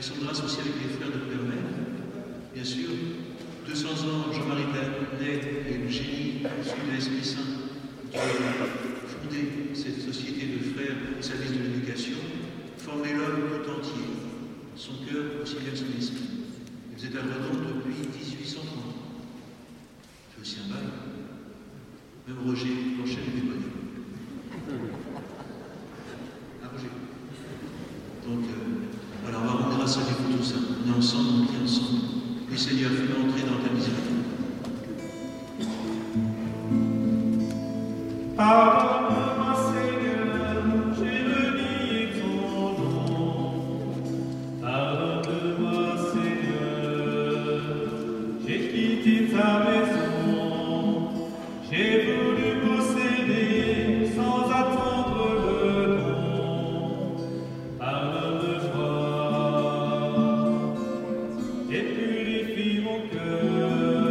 L'action de grâce aussi avec les frères de Père-Mère, bien sûr. 200 ans, Jean-Marie Pernet et le génie issu de l'Esprit Saint qui ont fondé cette société de frères au service de l'éducation, formaient l'homme tout entier, son cœur aussi bien que son esprit. Vous êtes à Redon depuis 1830. C'est aussi un bail. Même Roger Planchel est déconné. Ah, Roger. Donc, voilà, on va rendre grâce à Dieu pour tout ça. On est ensemble, on vit ensemble. Oui, Seigneur, fais-nous entrer dans ta miséricorde. Pardonne-moi, Seigneur, j'ai renié ton nom. Pardonne-moi, Seigneur, j'ai quitté ta maison. J'ai voulu posséder sans attendre le don. Pardonne-moi et purifie mon cœur.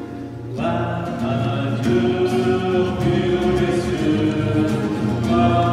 Adieu, pur des cieux,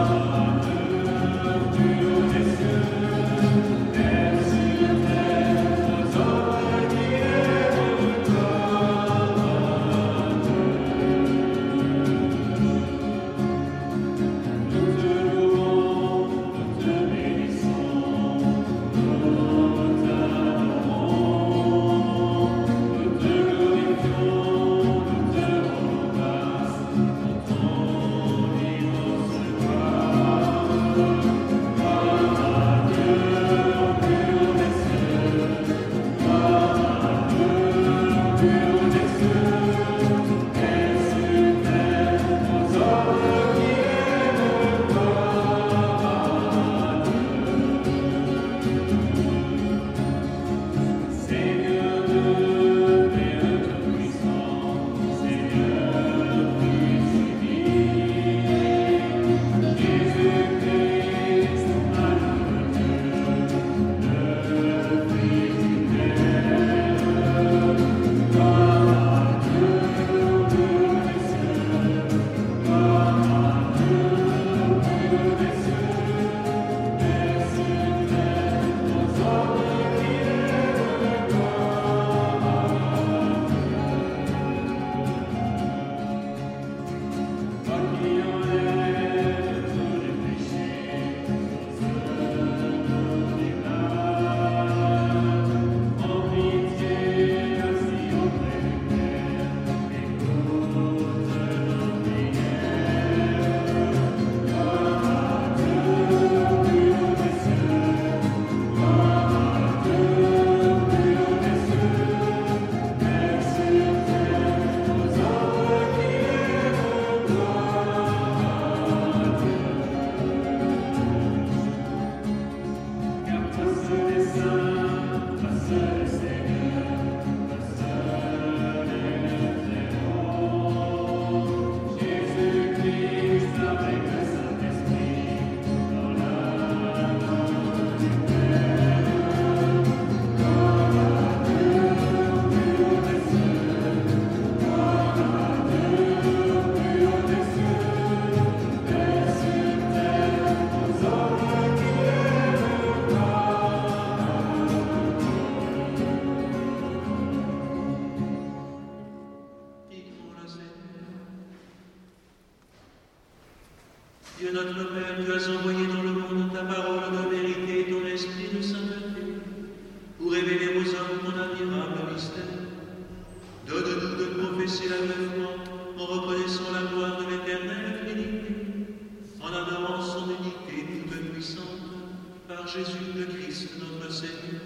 Dieu notre Père, tu as envoyé dans le monde ta parole de vérité et ton esprit de sainteté pour révéler aux hommes ton admirable mystère. Donne-nous de professer l'avènement en reconnaissant la gloire de l'éternelle Trinité, en adorant son unité toute puissante, par Jésus le Christ notre Seigneur.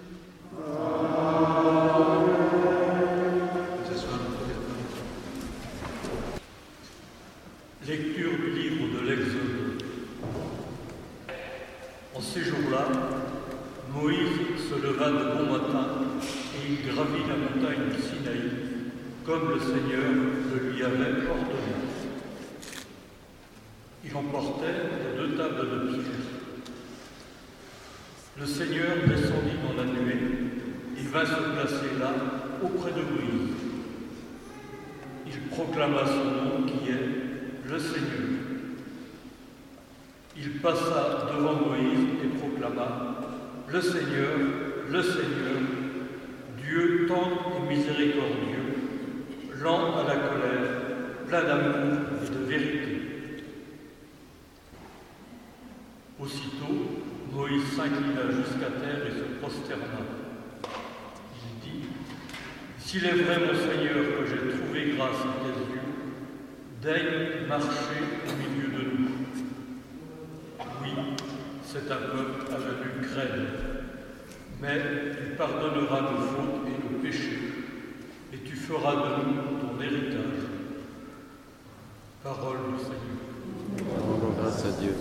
Lecture du livre de l'Exode. En ces jours-là, Moïse se leva de bon matin et il gravit la montagne du Sinaï, comme le Seigneur le lui avait ordonné. Il emportait 2 tables de pierre. Le Seigneur descendit dans la nuée et vint se placer là, auprès de Moïse. Il proclama son nom qui est le Seigneur. Il passa devant Moïse et proclama « Le Seigneur, Dieu tendre et miséricordieux, lent à la colère, plein d'amour et de vérité. » Aussitôt, Moïse s'inclina jusqu'à terre et se prosterna. Il dit « S'il est vrai, mon Seigneur, que j'ai trouvé grâce à tes yeux, daigne marcher au milieu de nous. Oui, c'est un peuple à la nuque crème, mais tu pardonneras nos fautes et nos péchés, et tu feras de nous ton héritage. » Parole du Seigneur. Rendons grâce à Dieu.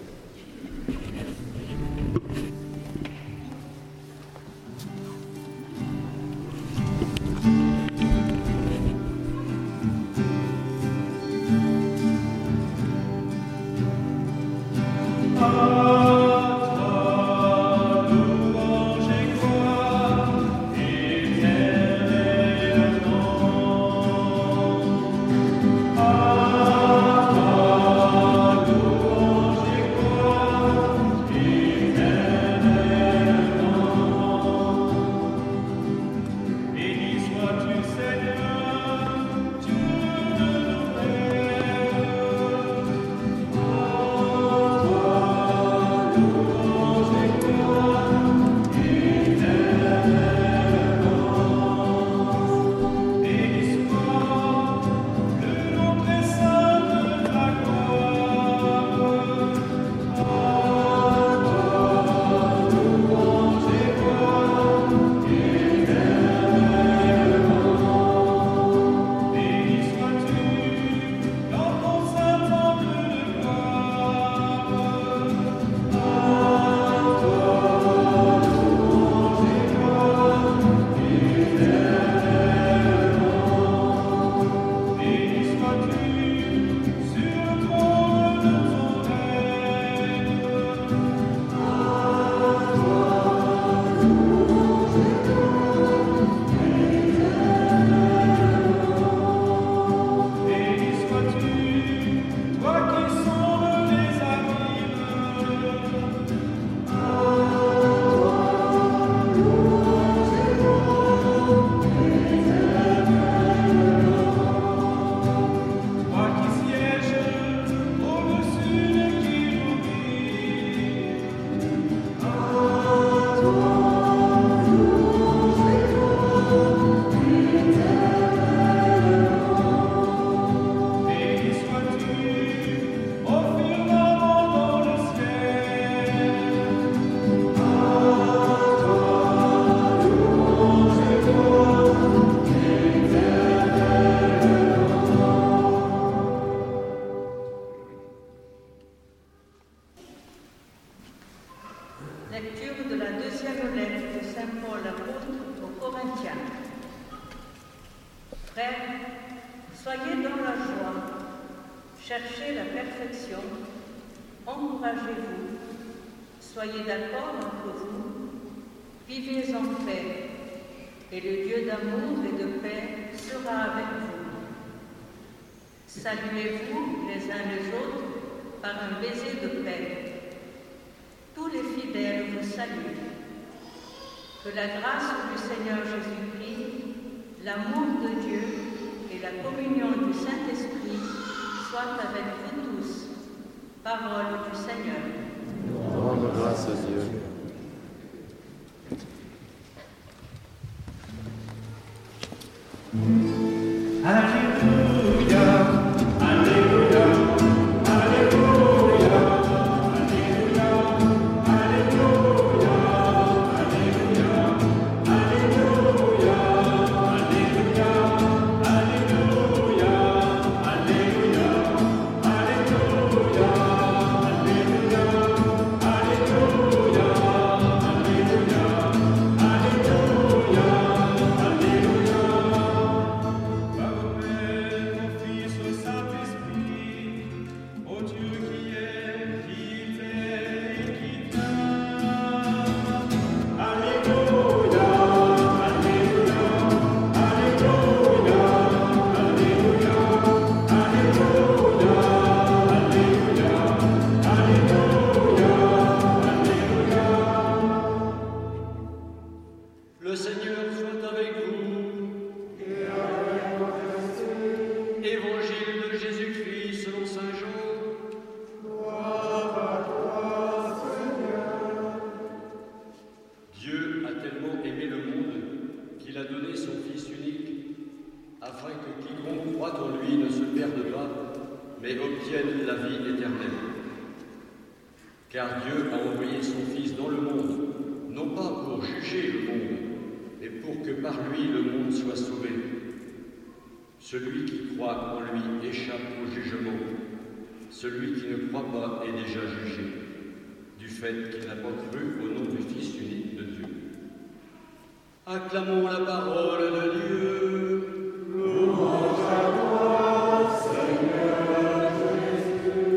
Lecture de la deuxième lettre de saint Paul apôtre aux Corinthiens. Frères, soyez dans la joie, cherchez la perfection, encouragez-vous, soyez d'accord entre vous, vivez en paix, et le Dieu d'amour et de paix sera avec vous. Saluez-vous les uns les autres par un baiser de paix. Tous les fidèles vous saluent. Que la grâce du Seigneur Jésus-Christ, l'amour de Dieu et la communion du Saint-Esprit soient avec vous tous. Parole du Seigneur. Rendre grâce à Dieu. Alléluia, Alléluia, Alléluia, Alléluia, Alléluia, Alléluia, Alléluia, Alléluia, Alléluia, Alléluia, Alléluia, Le Seigneur soit avec vous. Et avec votre esprit. Évangile de Jésus-Christ selon saint Jean. Gloire à toi, Seigneur. Dieu a tellement aimé le monde qu'il a donné son Fils unique, afin que quiconque croit en lui ne se perde pas, mais obtienne la vie éternelle. Car Dieu a envoyé son Fils dans le monde, non pas pour juger le monde, mais pour que par lui le monde soit sauvé. Celui qui croit en lui échappe au jugement. Celui qui ne croit pas est déjà jugé, du fait qu'il n'a pas cru au nom du Fils unique de Dieu. Acclamons la parole de Dieu. Louange à toi, Seigneur Jésus.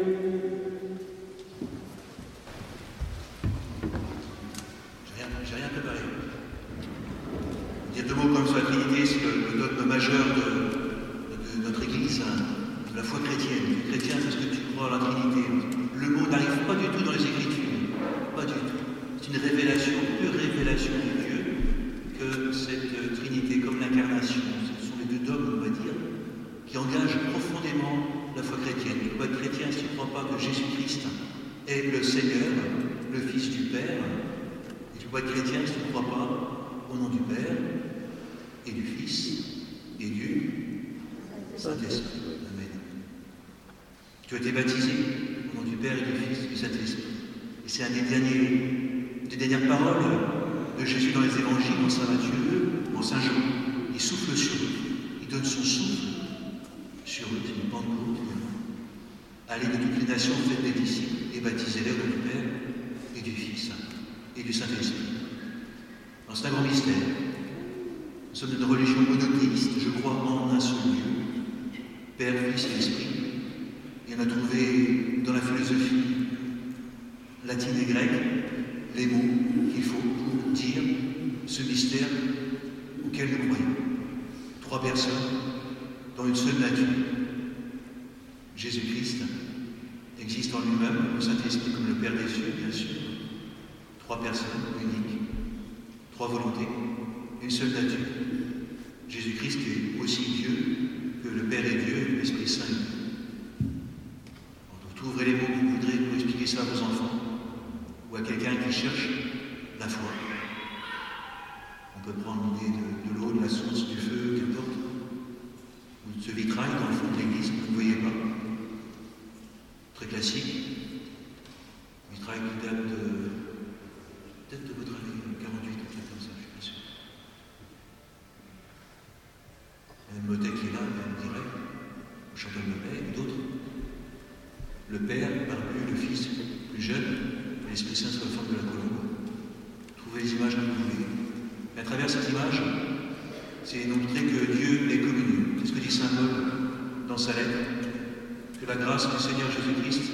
J'ai rien préparé. Dire deux mots comme sur la Trinité, c'est le dogme majeur de notre Église, de la foi chrétienne. Tu es chrétien parce que tu crois à la Trinité. Le mot n'arrive pas du tout dans les Écritures. Pas du tout. C'est une révélation, pure révélation de Dieu, que cette Trinité, comme l'incarnation, ce sont les deux dogmes, on va dire, qui engagent profondément la foi chrétienne. Tu peux être chrétien si tu ne crois pas que Jésus-Christ est le Seigneur, le Fils du Père. Et tu peux être chrétien si tu ne crois pas au nom du Père et du Fils et du Saint-Esprit. Amen. Tu as été baptisé au nom du Père et du Fils et du Saint-Esprit. Et c'est une des dernières paroles de Jésus dans les évangiles, en Saint Matthieu, en Saint Jean. Il souffle sur eux, il donne son souffle sur eux, c'est une Pentecôte. Allez de toutes les nations, faites des disciples et baptisez-les au nom du Père et du Fils et du Saint-Esprit. Alors c'est un grand mystère. Nous sommes une religion monothéiste, je crois en un seul Dieu, Père, Fils et Esprit. Et on a trouvé dans la philosophie latine et grecque les mots qu'il faut pour dire ce mystère auquel nous croyons. Trois personnes dans une seule nature. Jésus-Christ existe en lui-même, le Saint-Esprit comme le Père des cieux, bien sûr. Trois personnes uniques, trois volontés, une seule nature. Jésus-Christ est aussi Dieu que le Père est Dieu et l'Esprit Saint est Dieu. Vous trouverez les mots que vous voudrez pour expliquer ça à vos enfants ou à quelqu'un qui cherche la foi. On peut prendre l'idée de l'eau, de la source, du feu, qu'importe, ou de ce vitrail dans le fond de l'église que vous ne voyez pas. Très classique. Vitrail qui date de peut-être de votre année 48, peut-être comme ça, je suis pas sûr. Madame Motet qui est là, elle me dirait, ou Chantal Lemay, ou d'autres. Le Père barbu, le Fils plus jeune, et l'Esprit Saint sous la forme de la colombe. Trouvez les images que vous voulez. Et à travers cette image, c'est montrer que Dieu est communion. C'est ce que dit saint Paul dans sa lettre. Que la grâce du Seigneur Jésus-Christ,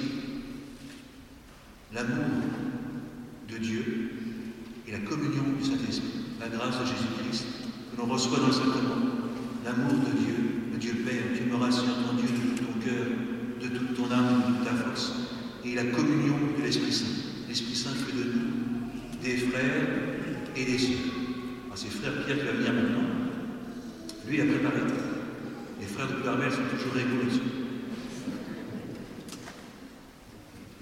l'amour de Dieu et la communion du Saint-Esprit, la grâce de Jésus-Christ que l'on reçoit dans le sacrement, l'amour de Dieu, le Dieu Père, tu m'auras si entendu de tout ton cœur, de toute ton âme, de toute ta force, et la communion de l'Esprit Saint. L'Esprit Saint fait de nous des frères et des sœurs. Alors c'est frère Pierre qui va venir maintenant. Lui, il a préparé. Les frères de Carmel sont toujours égaux là-dessus.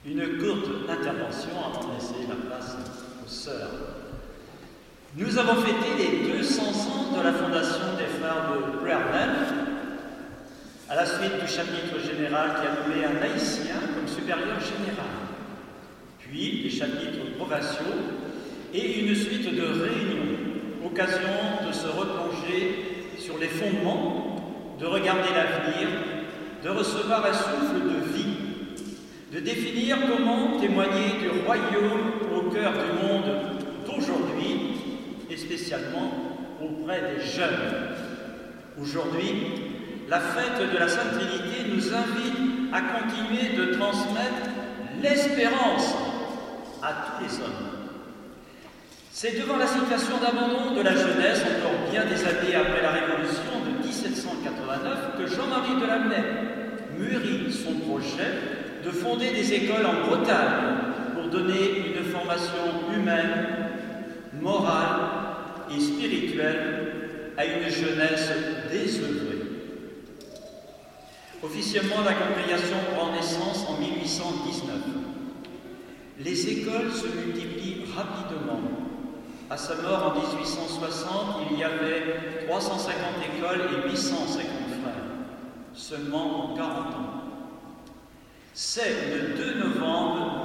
Une courte intervention avant de laisser la place aux sœurs. Nous avons fêté les 200 ans de la fondation des frères de Brearden, à la suite du chapitre général qui a nommé un laïcien comme supérieur général, puis les chapitres provinciaux et une suite de réunions, occasion de se replonger sur les fondements, de regarder l'avenir, de recevoir un souffle de vie, de définir comment témoigner du royaume au cœur du monde d'aujourd'hui et spécialement auprès des jeunes. Aujourd'hui, la fête de la Sainte Trinité nous invite à continuer de transmettre l'espérance à tous les hommes. C'est devant la situation d'abandon de la jeunesse, encore bien des années après la Révolution de 1789, que Jean-Marie Delamennais mûrit son projet de fonder des écoles en Bretagne pour donner une formation humaine, morale et spirituelle à une jeunesse désœuvrée. Officiellement, la congrégation prend naissance en 1819. Les écoles se multiplient rapidement. À sa mort en 1860, il y avait 350 écoles et 850 frères, seulement en 40 ans. C'est le 2 novembre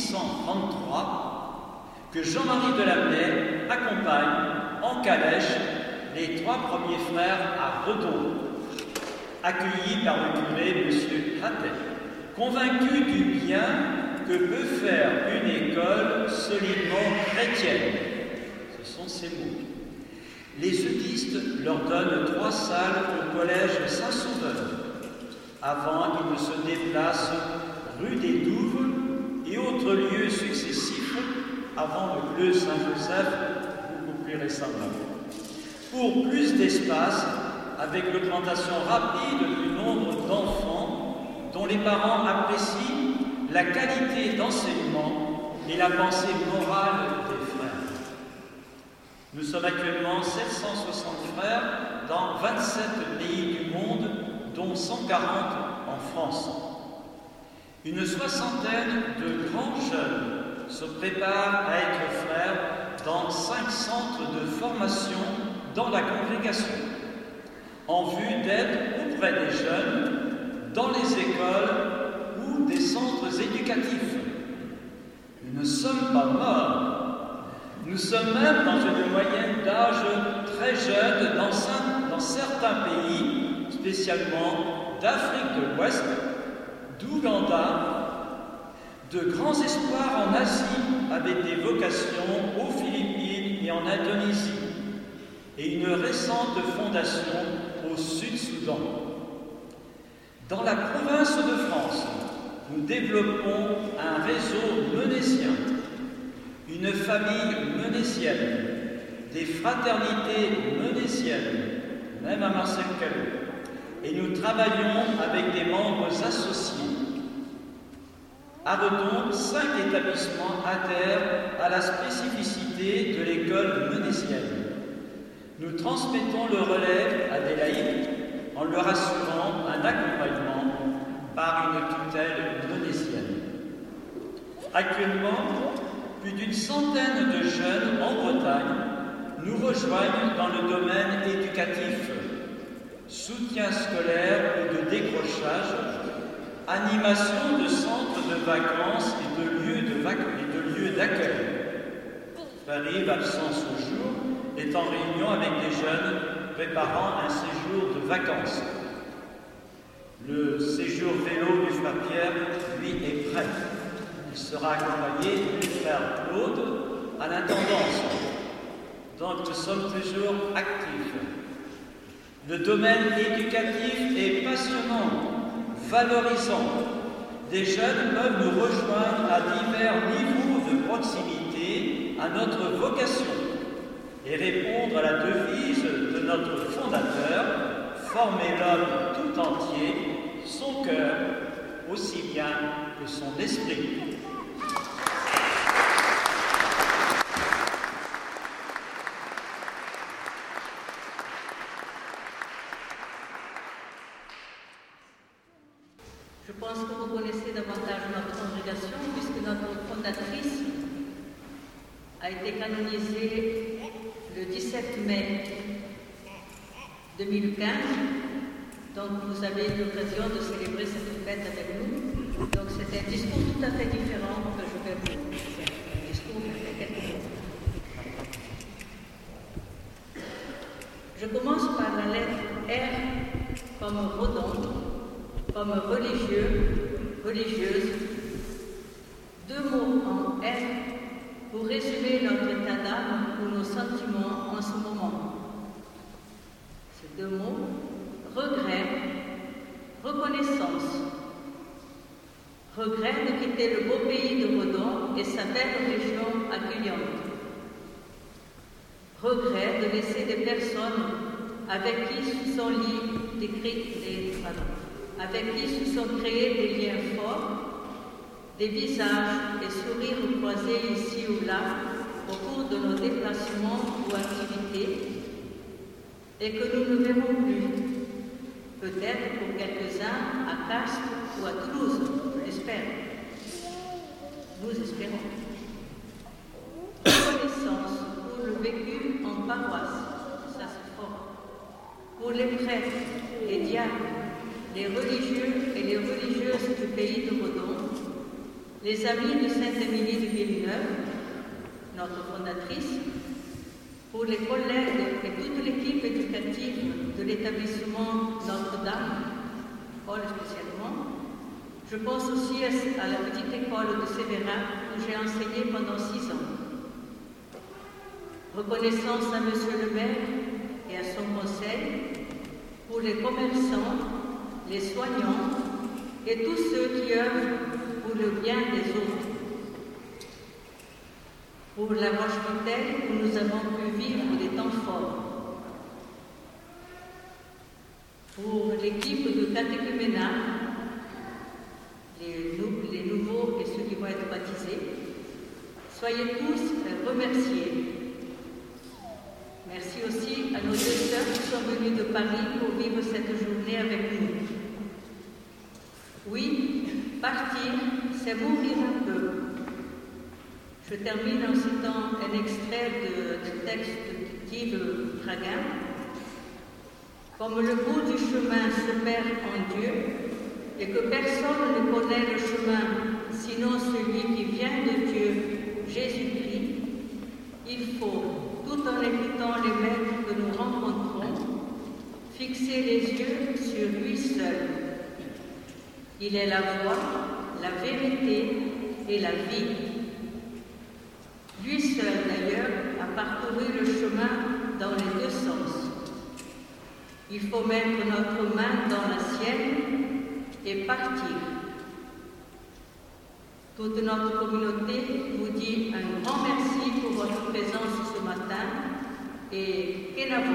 1833 que Jean-Marie Delamennais accompagne en calèche les 3 premiers frères à Redon, accueillis par le curé M. Hattet, convaincu du bien que peut faire une école solidement chrétienne. Ce sont ces mots. Les eudistes leur donnent 3 salles au collège Saint-Sauveur, avant qu'ils ne se déplacent rue des Douves et autres lieux successifs avant le bleu Saint-Joseph, beaucoup plus récemment. Pour plus d'espace, avec l'augmentation rapide du nombre d'enfants dont les parents apprécient la qualité d'enseignement et la pensée morale des frères. Nous sommes actuellement 760 frères dans 27 pays du monde, dont 140 en France. Une soixantaine de grands jeunes se préparent à être frères dans 5 centres de formation dans la congrégation, en vue d'être auprès des jeunes dans les écoles ou des centres éducatifs. Nous ne sommes pas morts. Nous sommes même dans une moyenne d'âge très jeune dans certains pays, spécialement d'Afrique de l'Ouest, d'Ouganda, de grands espoirs en Asie avec des vocations aux Philippines et en Indonésie, et une récente fondation au Sud-Soudan. Dans la province de France, nous développons un réseau menésien, une famille menésienne, des fraternités menésiennes, même à Marseille-Callot, et nous travaillons avec des membres associés. À Redon, 5 établissements adhèrent à la spécificité de l'école menésienne. Nous transmettons le relais à des laïcs en leur assurant un accompagnement par une tutelle menésienne. Actuellement, plus d'une centaine de jeunes en Bretagne nous rejoignent dans le domaine éducatif, soutien scolaire ou de décrochage, animation de centres de vacances et de lieux d'accueil. Paris, absent ce jour, est en réunion avec des jeunes préparant un séjour de vacances. Le séjour vélo du frère Pierre, lui, est prêt. Il sera accompagné du frère Claude à l'intendance. Donc nous sommes toujours actifs. Le domaine éducatif est passionnant, valorisant. Des jeunes peuvent nous rejoindre à divers niveaux de proximité à notre vocation et répondre à la devise de notre fondateur, former l'homme tout entier, son cœur aussi bien que son esprit. Je pense que vous vous connaissez davantage notre congrégation, puisque notre fondatrice a été canonisée le 17 mai 2015. Donc vous avez eu l'occasion de célébrer cette fête avec nous. Donc c'est un discours tout à fait différent que je vais vous faire. Un discours de quelques mots. Je commence par la lettre R comme redon, comme religieux, religieuse. Deux mots en R pour résumer notre état d'âme ou nos sentiments en ce moment. Ces deux mots, regret, reconnaissance. Regret de quitter le beau pays de Redon et sa belle région accueillante. Regret de laisser des personnes avec qui se sont avec qui se sont créés des liens forts, des visages et sourires croisés ici ou là au cours de nos déplacements ou activités, et que nous ne verrons plus, peut-être pour quelques-uns à Castres ou à Toulouse, je l'espère. Nous espérons. Reconnaissance pour le vécu en paroisse, ça c'est fort. Pour les prêtres, les diacres, les religieux et les religieuses du pays de Redon, les amis de Sainte-Émilie de Villeneuve, notre fondatrice, pour les collègues et toute l'équipe éducative de l'établissement Notre-Dame, Paul spécialement. Je pense aussi à la petite école de Sévérin où j'ai enseigné pendant 6 ans. Reconnaissance à Monsieur le maire et à son conseil, pour les commerçants, les soignants et tous ceux qui œuvrent pour le bien des autres. Pour la Roche-Vitelle où nous avons pu vivre des temps forts. Pour l'équipe de catéchuménat, les nouveaux et ceux qui vont être baptisés, soyez tous remerciés. Merci aussi à nos deux sœurs qui sont venues de Paris pour vivre cette journée avec nous. Oui, partir, c'est mourir un peu. Je termine en citant un extrait du texte d'Yves Fraguin. Comme le bout du chemin se perd en Dieu, et que personne ne connaît le chemin sinon celui qui vient de Dieu, Jésus-Christ, il faut, tout en écoutant les maîtres que nous rencontrons, fixer les yeux sur lui seul. Il est la voie, la vérité et la vie. Lui seul, d'ailleurs, a parcouru le chemin dans les deux sens. Il faut mettre notre main dans la sienne et partir. Toute notre communauté vous dit un grand merci pour votre présence ce matin et Kenavo.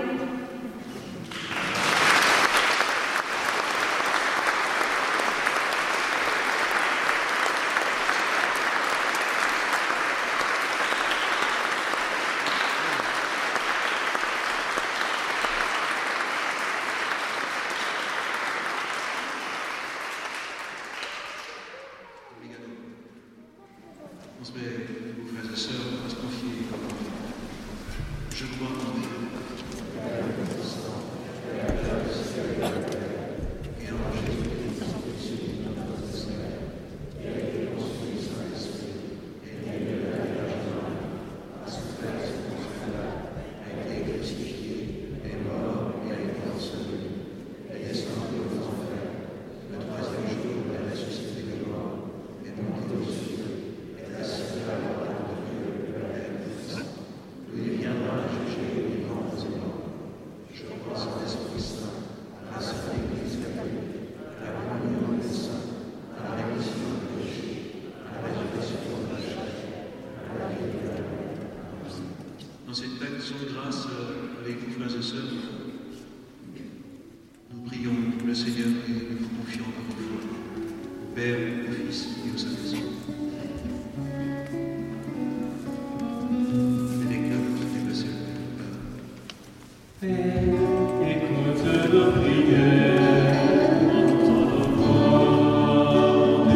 Écoute nos prières, entends nos voix.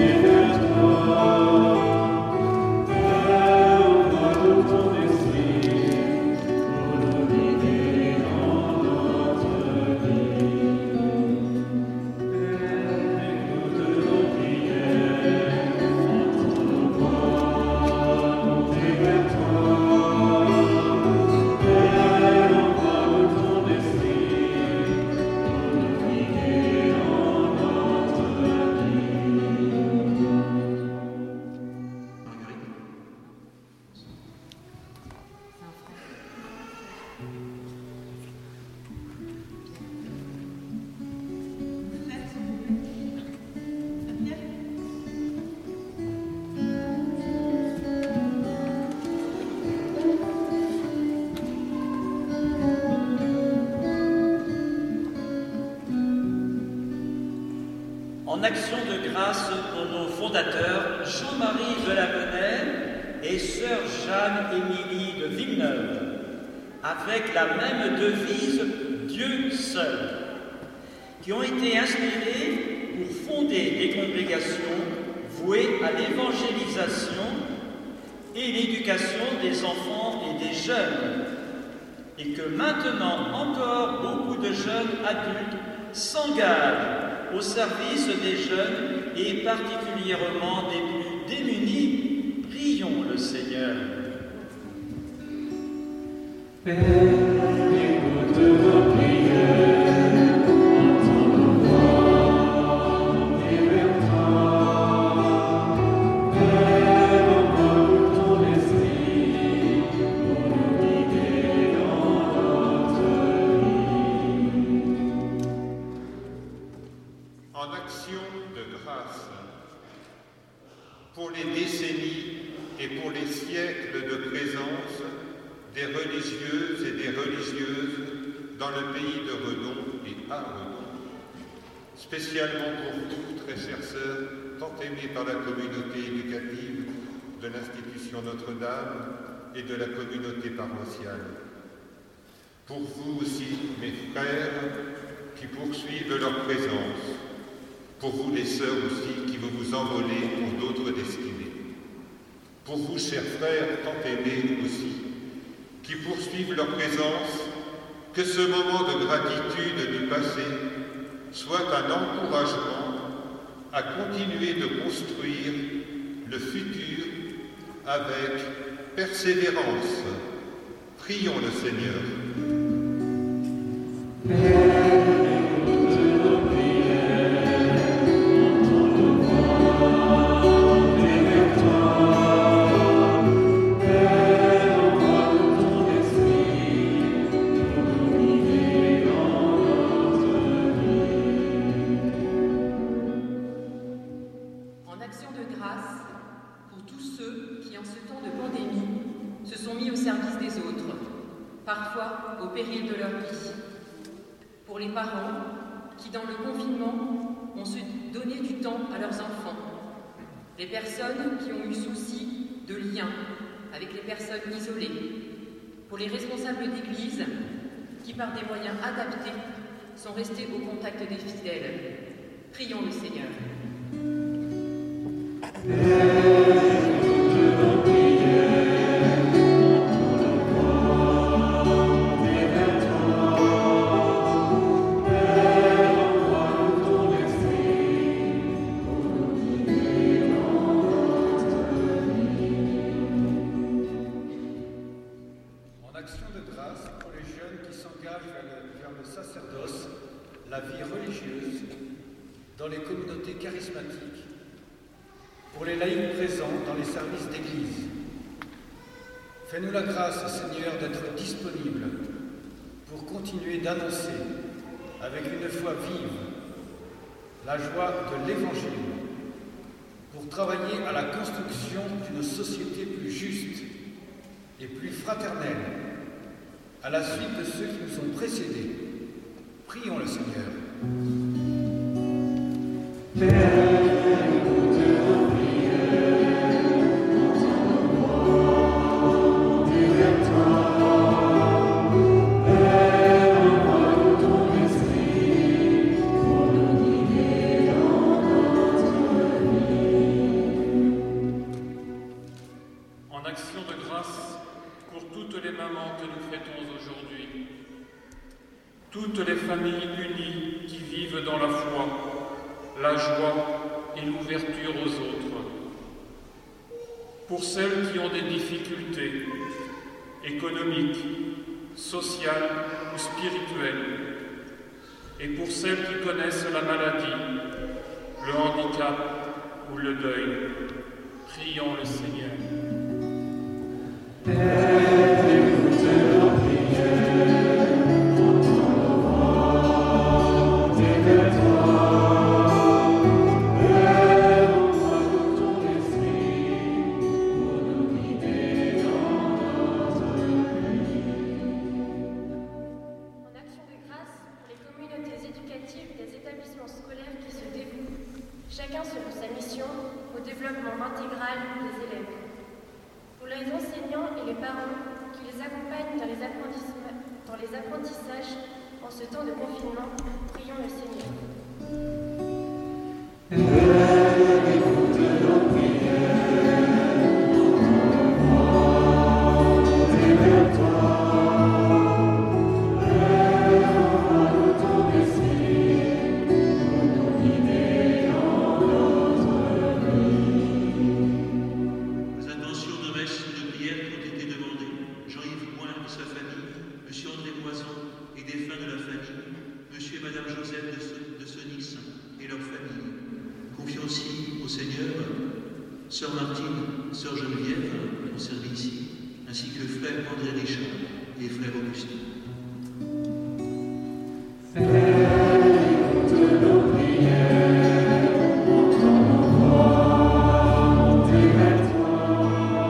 en action de grâce pour nos fondateurs Jean-Marie Delamenay et sœur Jeanne-Émilie de Villeneuve, avec la même devise « Dieu seul », qui ont été inspirés pour fonder des congrégations vouées à l'évangélisation et l'éducation des enfants et des jeunes, et que maintenant encore beaucoup de jeunes adultes s'engagent au service des jeunes et particulièrement des plus démunis. Prions le Seigneur. Père, écoute nos prières, entends nos voix, libertins. Père, envoie ton esprit pour nous guider dans notre vie. En action de grâce, pour les décennies et pour les siècles de présence des religieuses et des religieuses dans le pays de Redon et à Redon, spécialement pour vous, très chères sœurs, tant aimées par la communauté éducative de l'Institution Notre-Dame et de la communauté paroissiale. Pour vous aussi, mes frères, qui poursuivent leur présence, pour vous les sœurs aussi, qui vous envolez pour d'autres destinées. Pour vous, chers frères, tant aimés aussi, qui poursuivent leur présence, que ce moment de gratitude du passé soit un encouragement à continuer de construire le futur avec persévérance. Prions le Seigneur. parfois au péril de leur vie. Pour les parents qui, dans le confinement, ont su donner du temps à leurs enfants. Les personnes qui ont eu souci de lien avec les personnes isolées. Pour les responsables d'église qui, par des moyens adaptés, sont restés au contact des fidèles. Prions le Seigneur. La vie religieuse dans les communautés charismatiques, pour les laïcs présents dans les services d'église. Fais-nous la grâce, Seigneur, d'être disponibles pour continuer d'annoncer avec une foi vive la joie de l'Évangile, pour travailler à la construction d'une société plus juste et plus fraternelle, à la suite de ceux qui nous ont précédés. Prions le Seigneur. En action de grâce pour toutes les mamans que nous fêtons aujourd'hui, toutes les familles unies qui vivent dans la foi, la joie et l'ouverture aux autres. Pour celles qui ont des difficultés économiques, sociales ou spirituelles. Et pour celles qui connaissent la maladie, le handicap ou le deuil. Prions le Seigneur. forme intégrale des élèves. Pour les enseignants et les parents qui les accompagnent dans les apprentissages en ce temps de confinement, prions le Seigneur. Écoute nos prières, tournons vers toi. Lève-nous ton esprit, pour nous guider dans notre vie. Les intentions de messe et de prière qui ont été demandées, Jean-Yves Point et sa famille, M. André Moison et des fins de la famille, M. et Mme Joseph de Senix et leur famille. Confions aussi au Seigneur Sœur Martine, Sœur Geneviève, conservées ici, ainsi que frère André Richard et frère Augustin. Écoute nos prières, montrons nos voix, montez vers toi.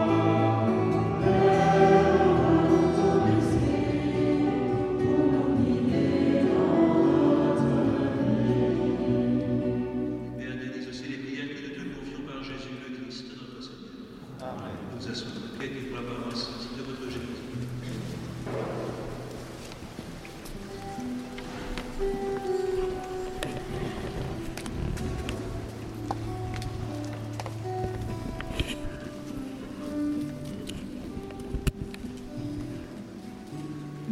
Lève-nous ton esprit, pour nous guider dans notre vie. Père, bénis aussi les prières que nous te confions par Jésus le Christ, notre Seigneur. Amen. Nous associons et pour la parole sainte.